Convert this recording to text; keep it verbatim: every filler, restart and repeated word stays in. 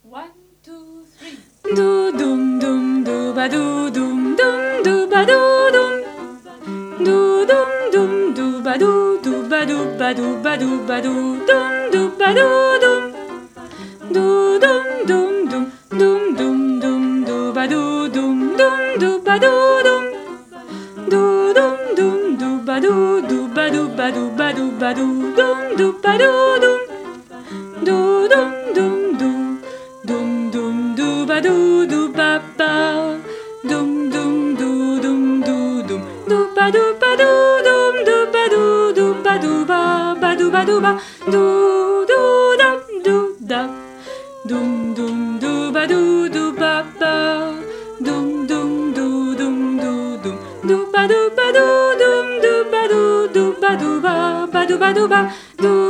One, two, three. Do dum dum do ba do dum dum do ba do dum. Do dum dum do ba do do ba do ba do ba do ba do dum do ba do dum. Do dum dum dum dum dum dum do ba do dum dum do ba do dum. Do dum dum do ba do do ba do ba do ba do ba do dum do ba do dum. Do dum dum dum dum dum do ba do do ba ba. Dum dum do dum do dum do ba do ba do dum do ba do do ba do ba ba do ba do ba do do da do da. Dum dum do ba do do ba ba. Dum dum do dum do dum do ba do ba do dum do ba do do ba do ba ba do ba do ba do.